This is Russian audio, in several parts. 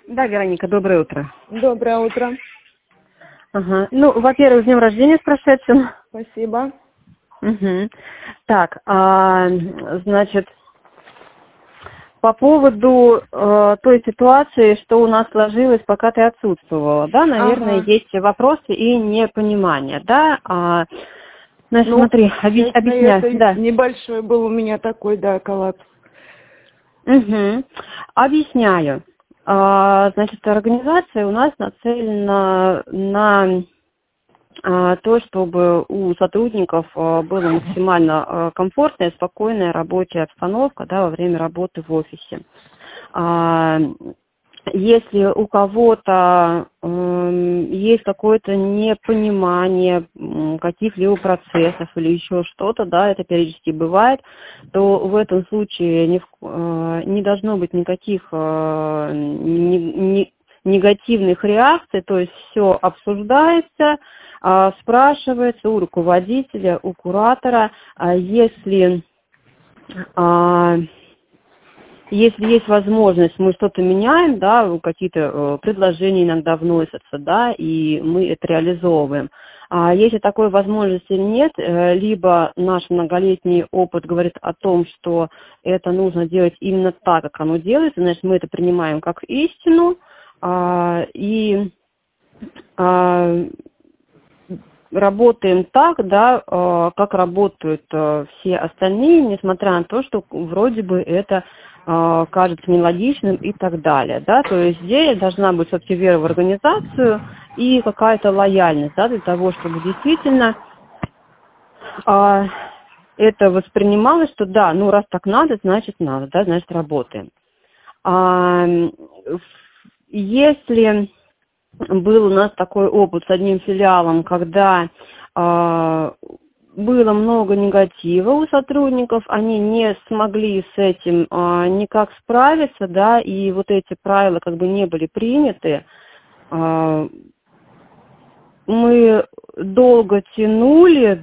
Да, Вероника, доброе утро. Доброе утро. Ага. Ну, во-первых, с днем рождения с прошедшим. Спасибо. Угу. Так, значит, по поводу той ситуации, что у нас сложилось, пока ты отсутствовала, да, наверное, Ага. есть вопросы и непонимание, да. Значит, Ну, смотри, честно, объясняю, это да. небольшой был у меня такой, да, коллапс. Угу. Объясняю. Значит, организация у нас нацелена на то, чтобы у сотрудников была максимально комфортная, спокойная рабочая обстановка, да, во время работы в офисе. Если у кого-то есть какое-то непонимание каких-либо процессов или еще что-то, да, это периодически бывает, то в этом случае не должно быть никаких негативных реакций, то есть все обсуждается, спрашивается у руководителя, у куратора, если есть возможность, мы что-то меняем, да, какие-то предложения иногда вносятся, да, и мы это реализовываем. А если такой возможности нет, либо наш многолетний опыт говорит о том, что это нужно делать именно так, как оно делается, значит, мы это принимаем как истину, и работаем так, да, как работают все остальные, несмотря на то, что вроде бы это кажется нелогичным и так далее, да, то есть здесь должна быть все-таки вера в организацию и какая-то лояльность, да, для того, чтобы действительно это воспринималось, что да, ну раз так надо, да, значит работаем. Если был у нас такой опыт с одним филиалом, когда было много негатива у сотрудников, они не смогли с этим никак справиться, да, и вот эти правила как бы не были приняты. Мы долго тянули,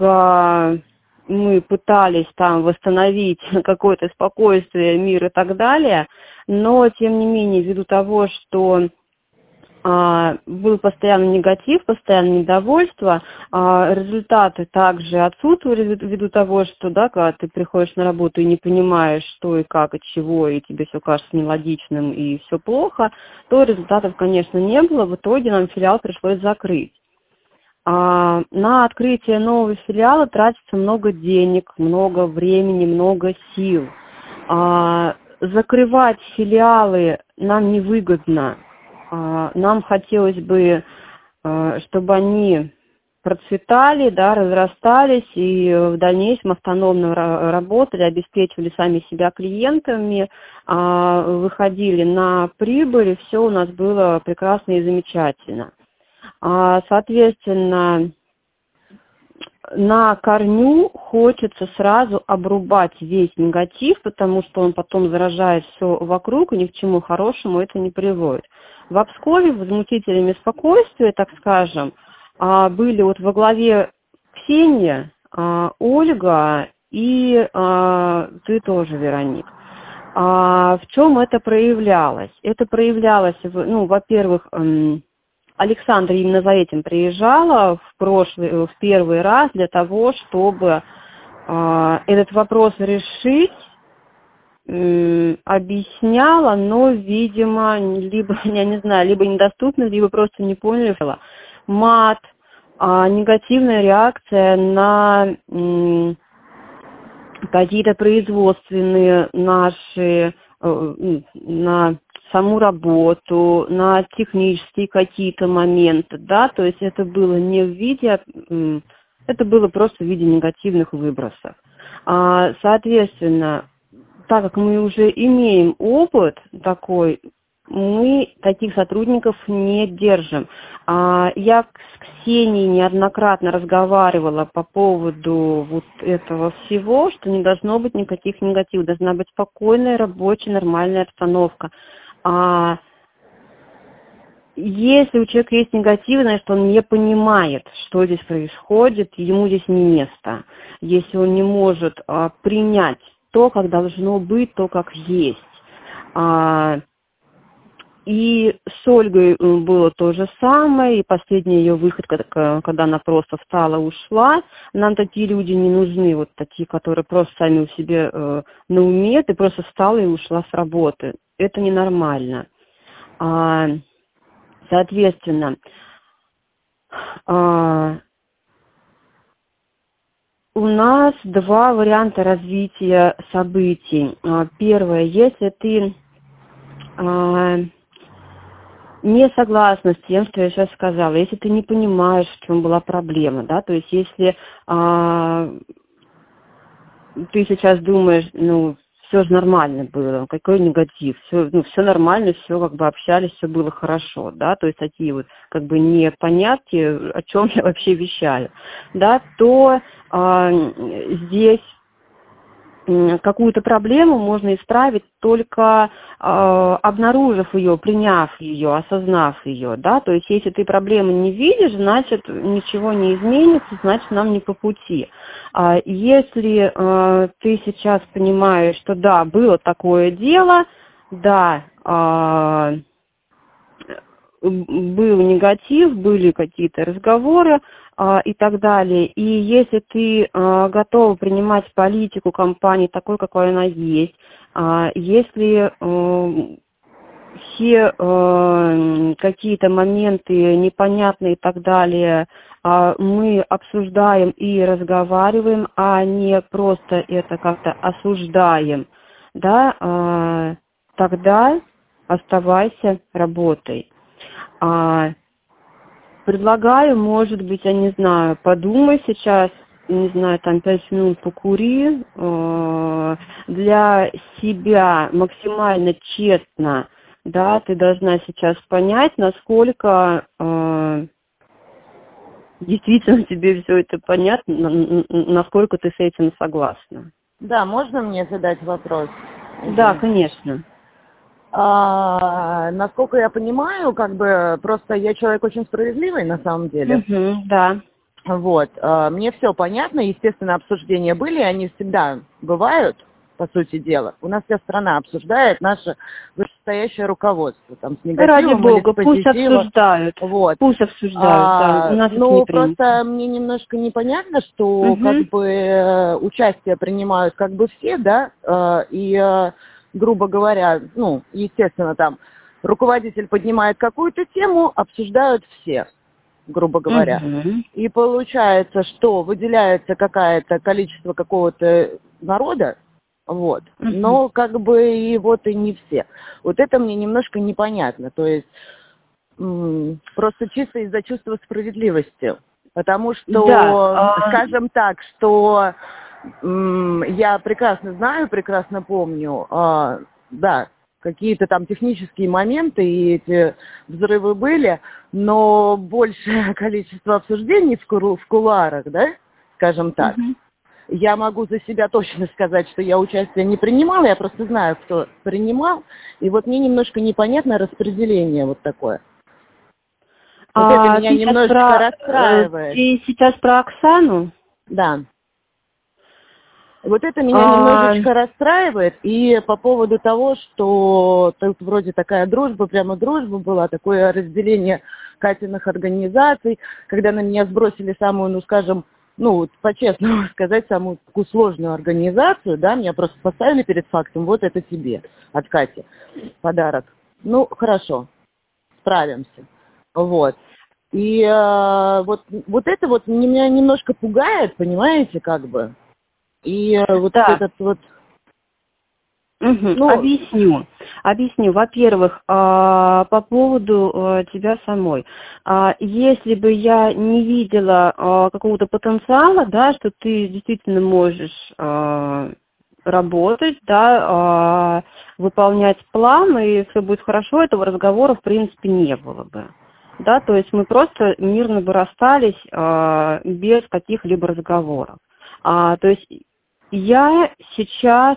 мы пытались там восстановить какое-то спокойствие, мир и так далее, но тем не менее, ввиду того, что был постоянный негатив, постоянное недовольство, результаты также отсутствовали ввиду того, что, да, когда ты приходишь на работу и не понимаешь, что и как, и чего, и тебе все кажется нелогичным, и все плохо, то результатов, конечно, не было. В итоге нам филиал пришлось закрыть. На открытие нового филиала тратится много денег, много времени, много сил. Закрывать филиалы нам невыгодно. Нам хотелось бы, чтобы они процветали, да, разрастались и в дальнейшем автономно работали, обеспечивали сами себя клиентами, выходили на прибыль, и все у нас было прекрасно и замечательно. Соответственно, на корню хочется сразу обрубать весь негатив, потому что он потом заражает все вокруг, и ни к чему хорошему это не приводит. В Обскове возмутителями спокойствия, так скажем, были вот во главе Ксения, Ольга и ты тоже, Вероник. В чем это проявлялось? Это проявлялось, во-первых, Александра именно за этим приезжала в первый раз для того, чтобы этот вопрос решить, объясняла, но, видимо, либо, я не знаю, либо недоступно, либо просто не поняли. Мат, негативная реакция на какие-то производственные наши, на саму работу, на технические какие-то моменты, да, то есть это было не в виде, это было просто в виде негативных выбросов. Соответственно, так как мы уже имеем опыт такой, мы таких сотрудников не держим. Я с Ксенией неоднократно разговаривала по поводу вот этого всего, что не должно быть никаких негативов, должна быть спокойная, рабочая, нормальная обстановка. Если у человека есть негатив, значит, он не понимает, что здесь происходит, ему здесь не место. Если он не может принять то, как должно быть, то, как есть. И с Ольгой было то же самое, и последний ее выход, когда она просто встала и ушла. Нам такие люди не нужны, вот такие, которые просто сами у себя на уме, ты просто встала и ушла с работы. Это ненормально. Соответственно, у нас два варианта развития событий. Первое, если ты не согласна с тем, что я сейчас сказала, если ты не понимаешь, в чем была проблема, да, то есть если ты сейчас думаешь, ну, все же нормально было, какой негатив, все, ну, все нормально, все как бы общались, все было хорошо, да, то есть такие вот как бы непонятки, о чем я вообще вещаю, да, то здесь какую-то проблему можно исправить только обнаружив ее, приняв ее, осознав ее, да, то есть если ты проблемы не видишь, значит ничего не изменится, значит нам не по пути. Если ты сейчас понимаешь, что да, было такое дело, да, был негатив, были какие-то разговоры и так далее. И если ты готова принимать политику компании такой, какой она есть, если все какие-то моменты непонятные и так далее мы обсуждаем и разговариваем, а не просто это как-то осуждаем, да, тогда оставайся, работай. Предлагаю, может быть, я не знаю, подумай сейчас, не знаю, там 5 минут покури, для себя максимально честно, да, ты должна сейчас понять, насколько действительно тебе все это понятно, насколько ты с этим согласна. Да, можно мне задать вопрос? Да, конечно. Насколько я понимаю, как бы просто я человек очень справедливый на самом деле. Да. Вот. Мне все понятно, естественно, обсуждения были, они всегда бывают, по сути дела. У нас вся страна обсуждает наше вышестоящее руководство, там, с негативом Ради бога, или с пусть позитивом. обсуждают. Вот. Пусть обсуждают, да. У нас это Ну, не принято. просто мне немножко непонятно, что как бы участие принимают как бы все, да, и, грубо говоря, ну, естественно, там руководитель поднимает какую-то тему, обсуждают все, грубо говоря. И получается, что выделяется какое-то количество какого-то народа, вот, но как бы и вот и не все. Вот это мне немножко непонятно, то есть просто чисто из-за чувства справедливости. Потому что, Да, скажем так, что я прекрасно знаю, прекрасно помню, да, какие-то там технические моменты и эти взрывы были, но большее количество обсуждений в кулуарах, да, скажем так. Я могу за себя точно сказать, что я участие не принимала, я просто знаю, кто принимал, и вот мне немножко непонятно распределение вот такое. Вот это меня немножечко расстраивает. Ты сейчас про Оксану? Да. Вот это меня немножечко расстраивает, и по поводу того, что тут вроде такая дружба, прямо дружба была, такое разделение Катиных организаций, когда на меня сбросили самую, ну скажем, ну вот по-честному сказать, самую такую сложную организацию, да, меня просто поставили перед фактом, вот это тебе от Кати подарок. Ну, хорошо, справимся. Вот. И вот это вот меня немножко пугает, понимаете, как бы. И вот да. этот вот... Ну, Объясню. Во-первых, по поводу тебя самой. Если бы я не видела какого-то потенциала, да, что ты действительно можешь работать, да, выполнять план, и все будет хорошо, этого разговора, в принципе, не было бы. Да, то есть мы просто мирно бы расстались без каких-либо разговоров. То есть я сейчас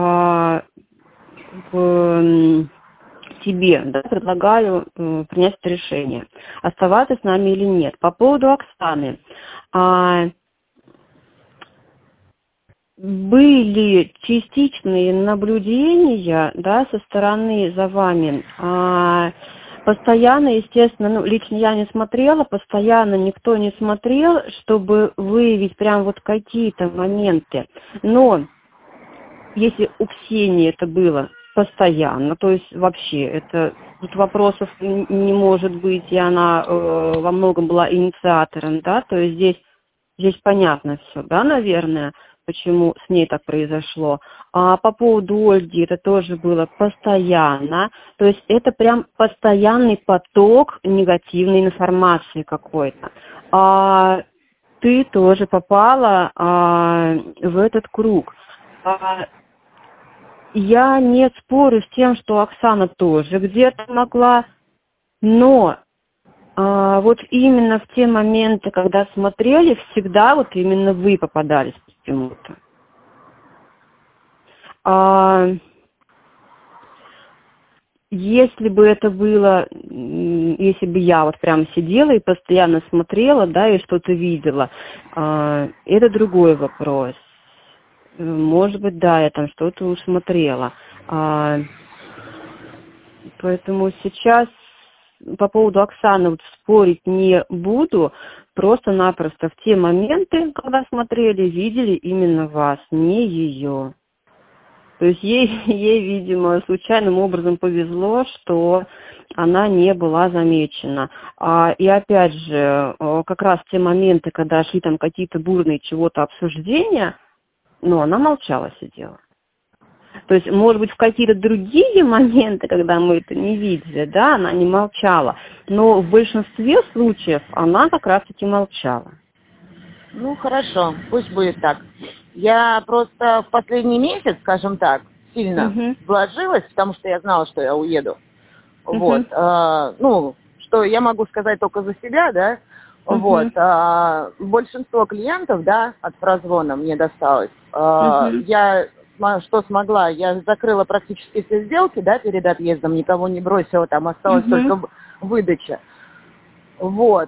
тебе, да, предлагаю принять это решение, оставаться с нами или нет. По поводу Оксаны. были частичные наблюдения, да, со стороны за вами. Постоянно, естественно, ну, лично я не смотрела, постоянно никто не смотрел, чтобы выявить прям вот какие-то моменты. Но если у Ксении это было постоянно, то есть вообще это тут вопросов не может быть, и она во многом была инициатором, да, то есть здесь понятно все, да, наверное, почему с ней так произошло. А по поводу Ольги это тоже было постоянно, то есть это прям постоянный поток негативной информации какой-то. А ты тоже попала в этот круг. Я не спорю с тем, что Оксана тоже где-то могла, но вот именно в те моменты, когда смотрели, всегда вот именно вы попадались почему-то. Если бы это было, если бы я вот прямо сидела и постоянно смотрела, да, и что-то видела, это другой вопрос. Может быть, да, я там что-то уж смотрела. Поэтому сейчас по поводу Оксаны вот спорить не буду. Просто-напросто в те моменты, когда смотрели, видели именно вас, не ее. То есть ей, видимо, случайным образом повезло, что она не была замечена. И опять же, как раз те моменты, когда шли там какие-то бурные чего-то обсуждения, она молчала, сидела. То есть, может быть, в какие-то другие моменты, когда мы это не видели, да, она не молчала. Но в большинстве случаев она как раз-таки молчала. Ну, хорошо, пусть будет так. Я просто в последний месяц, скажем так, сильно вложилась, потому что я знала, что я уеду. Вот. Что я могу сказать только за себя, да? Вот. Большинство клиентов, да, от прозвона мне досталось. Я что смогла, я закрыла практически все сделки, да, перед отъездом, никого не бросила, там осталась только выдача. Вот.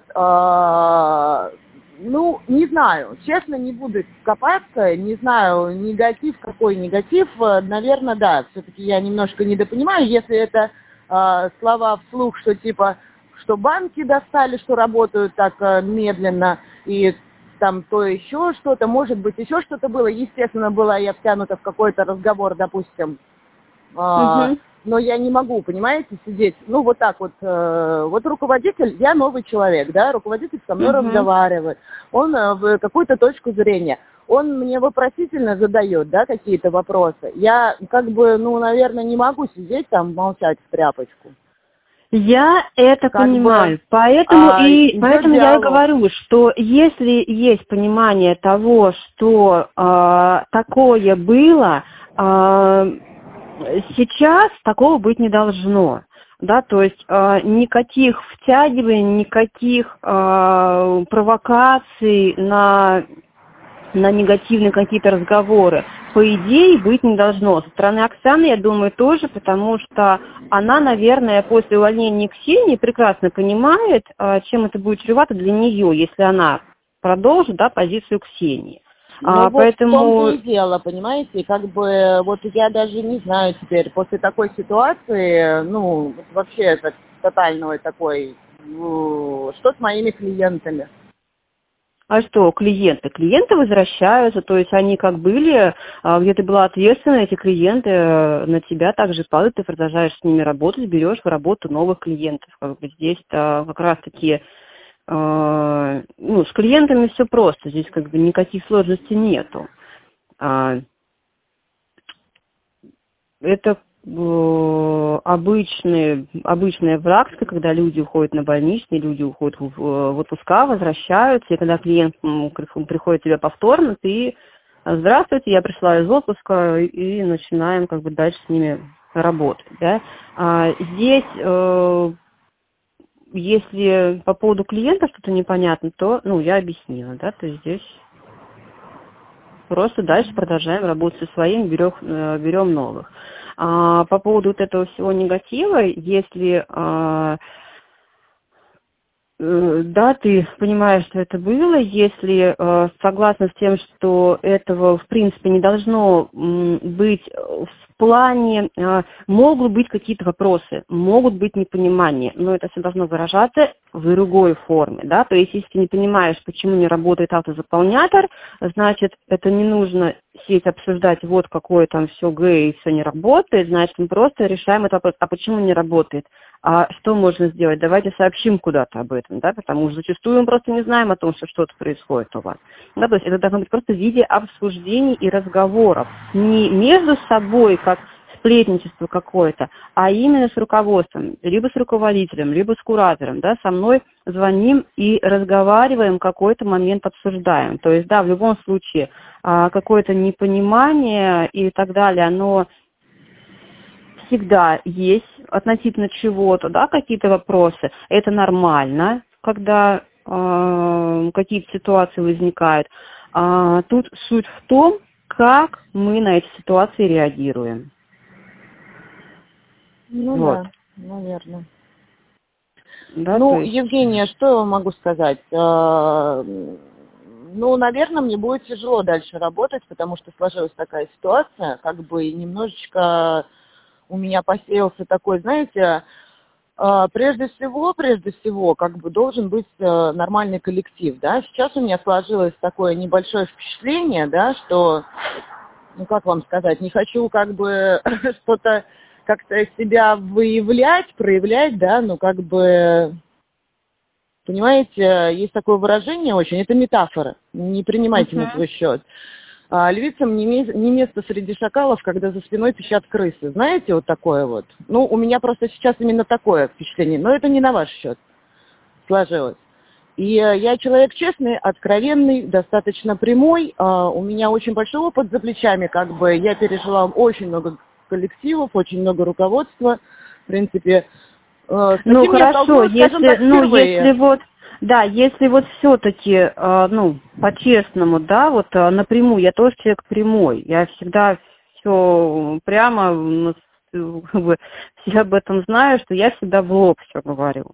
Не знаю, честно, не буду копаться, не знаю, негатив, какой негатив, наверное, да, все-таки я немножко недопонимаю, если это слова вслух, что типа, что банки достали, что работают так медленно, и там то еще что-то, может быть, еще что-то было, естественно, была я втянута в какой-то разговор, допустим, но я не могу, понимаете, сидеть, вот так вот, вот руководитель, я новый человек, да, руководитель со мной разговаривает, он в какую-то точку зрения, он мне вопросительно задает, да, какие-то вопросы, я наверное, не могу сидеть там, молчать в тряпочку. Я это понимаю, поэтому я и говорю, что если есть понимание того, что такое было, сейчас такого быть не должно, да, то есть никаких втягиваний, никаких провокаций на негативные какие-то разговоры, по идее, быть не должно. Со стороны Оксаны, я думаю, тоже, потому что она, наверное, после увольнения Ксении прекрасно понимает, чем это будет чревато для нее, если она продолжит, да, позицию Ксении. Поэтому... в том-то и дело, понимаете, вот я даже не знаю теперь, после такой ситуации, вообще это тотальной такой, что с моими клиентами? А что, клиенты? Клиенты возвращаются, то есть они как были, где ты была ответственна, эти клиенты на тебя также падают, ты продолжаешь с ними работать, берешь в работу новых клиентов. Здесь-то как раз-таки, с клиентами все просто, здесь никаких сложностей нету. Это обычная практика, когда люди уходят на больничный, люди уходят в отпуска, возвращаются, и когда клиент приходит к тебе повторно, ты здравствуйте, я пришла из отпуска, и начинаем дальше с ними работать. Да? Здесь, если по поводу клиента что-то непонятно, то я объяснила, да, то есть здесь просто дальше продолжаем работать со своими, берем новых. По поводу вот этого всего негатива, если да, ты понимаешь, что это было, если согласна с тем, что этого, в принципе, не должно быть в плане, могут быть какие-то вопросы, могут быть непонимания, но это все должно выражаться в другой форме, да, то есть если ты не понимаешь, почему не работает автозаполнятор, значит, это не нужно сесть обсуждать, вот какое там все Г и все не работает, значит, мы просто решаем этот вопрос, а почему не работает, а что можно сделать, давайте сообщим куда-то об этом, да, потому что зачастую мы просто не знаем о том, что что-то происходит у вас, да, то есть это должно быть просто в виде обсуждений и разговоров, не между собой, как сплетничество какое-то, а именно с руководством, либо с руководителем, либо с куратором, да, со мной звоним и разговариваем, какой-то момент обсуждаем. То есть, да, в любом случае, какое-то непонимание и так далее, оно всегда есть относительно чего-то, да, какие-то вопросы. Это нормально, когда какие-то ситуации возникают. Тут суть в том, как мы на эти ситуации реагируем. Ну Вот. да, наверное. Да, Ну, есть... Евгения, что я могу сказать? Ну, наверное, мне будет тяжело дальше работать, потому что сложилась такая ситуация, как бы немножечко у меня посеялся такой, знаете, прежде всего, как бы должен быть нормальный коллектив, да. Сейчас у меня сложилось такое небольшое впечатление, да, что, ну, как вам сказать, не хочу как бы что-то как-то себя проявлять, да, ну, как бы, понимаете, есть такое выражение очень, это метафора, не принимайте на свой счет. Львицам не место среди шакалов, когда за спиной пищат крысы. Знаете, вот такое вот. Ну, у меня просто сейчас именно такое впечатление, но это не на ваш счет сложилось. И я человек честный, откровенный, достаточно прямой. У меня очень большой опыт за плечами, как бы я пережила очень много коллективов, очень много руководства. В принципе, Ну хорошо, если вот, да, если вот все-таки, ну, по-честному, да, вот напрямую, я тоже человек прямой, я всегда все прямо, как бы, все об этом знаю, что я всегда в лоб все говорю.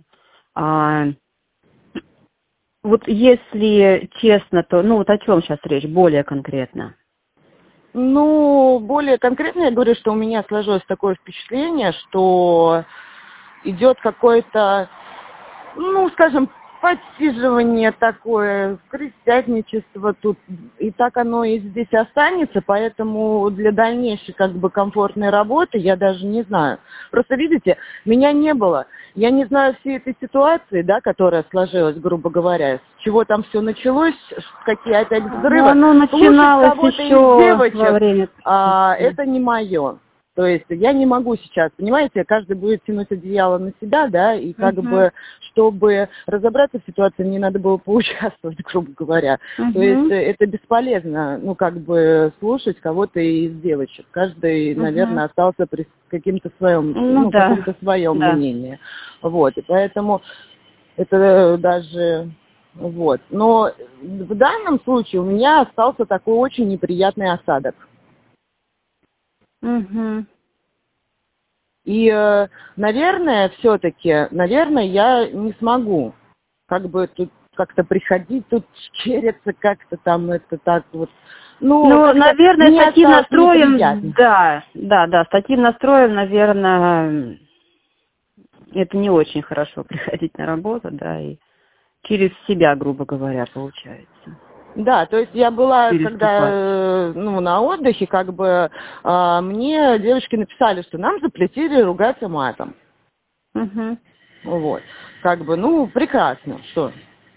Вот если честно, то, ну, вот о чем сейчас речь, более конкретно? Ну, более конкретно я говорю, что у меня сложилось такое впечатление, что идет какое-то, ну, скажем, подсиживание такое, крысятничество тут, и так оно и здесь останется, поэтому для дальнейшей как бы комфортной работы я даже не знаю. Просто видите, меня не было, я не знаю всей этой ситуации, да, которая сложилась, грубо говоря, с чего там все началось, какие опять взрывы. Ну, оно начиналось Слушать кого-то еще из девочек, во время... это не мое. То есть я не могу сейчас, понимаете, каждый будет тянуть одеяло на себя, да, и как бы, чтобы разобраться в ситуации, мне надо было поучаствовать, грубо говоря. То есть это бесполезно, ну, как бы слушать кого-то из девочек. Каждый, наверное, остался при каким-то своем, каком-то своем мнении. Вот, и поэтому это даже... Вот. Но в данном случае у меня остался такой очень неприятный осадок. И, наверное, все-таки, я не смогу как бы тут как-то приходить, тут щериться как-то там, это так вот. Ну наверное, с таким настроем, да, с таким настроем, наверное, это не очень хорошо приходить на работу, да, и через себя, грубо говоря, получается. Да, то есть я была, когда, на отдыхе, как бы, мне девочки написали, что нам запретили ругаться матом. Вот. Как бы, прекрасно, что?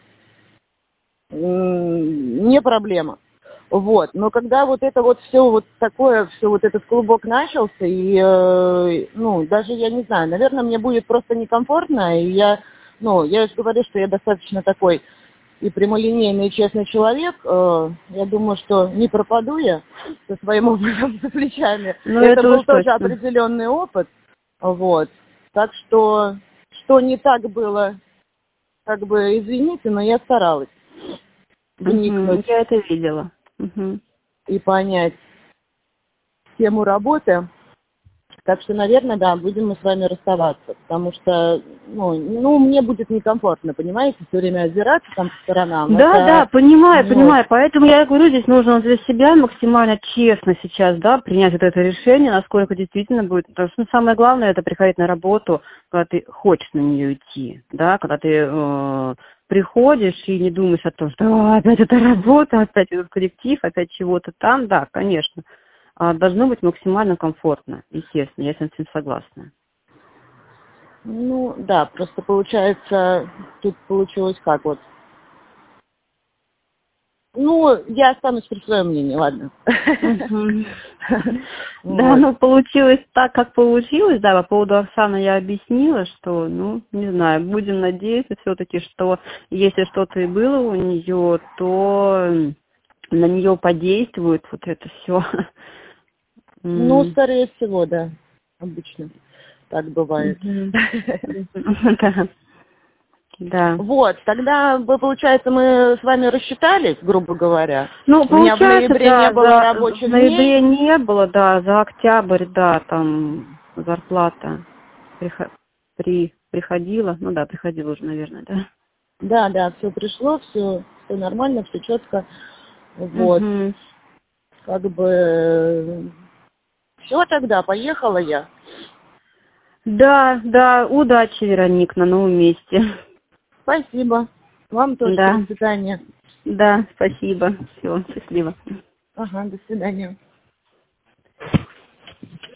Не проблема. Вот. Но когда вот это вот все вот такое, все вот этот клубок начался, и, даже я не знаю, наверное, мне будет просто некомфортно, и я же говорю, что я достаточно такой и прямолинейный, и честный человек, я думаю, что не пропаду я со своим опытом за плечами. Это был тоже определенный опыт. Вот. Так что не так было, как бы, извините, но я старалась вникнуть. Я это видела. И понять тему работы. Так что, наверное, да, будем мы с вами расставаться, потому что, мне будет некомфортно, понимаете, все время озираться там по сторонам. Да, понимаю. Поэтому я говорю, здесь нужно для себя максимально честно сейчас, да, принять вот это решение, насколько действительно будет. Потому что самое главное, это приходить на работу, когда ты хочешь на нее идти, да, когда ты приходишь и не думаешь о том, что опять эта работа, опять этот коллектив, опять чего-то там, да, конечно. Должно быть максимально комфортно, естественно, я с этим согласна. Да, просто получается, тут получилось как вот. Я останусь при своем мнении, ладно. Да, получилось так, как получилось, да, по поводу Оксаны я объяснила, что, не знаю, будем надеяться все-таки, что если что-то и было у нее, то на нее подействует вот это все. Скорее всего, да, обычно так бывает. Да. Вот, тогда, получается, мы с вами рассчитались, грубо говоря. Получается, у меня в ноябре не было рабочих в ноябре дней. не было, да, за октябрь, да, там зарплата приходила, приходила уже, наверное, да. Да, все пришло, все нормально, все четко. Вот, как бы, все тогда, поехала я. Да, удачи, Вероник, на новом месте. Спасибо. Вам тоже, да. до свидания. Да, спасибо. Всего, счастливо. Ага, до свидания.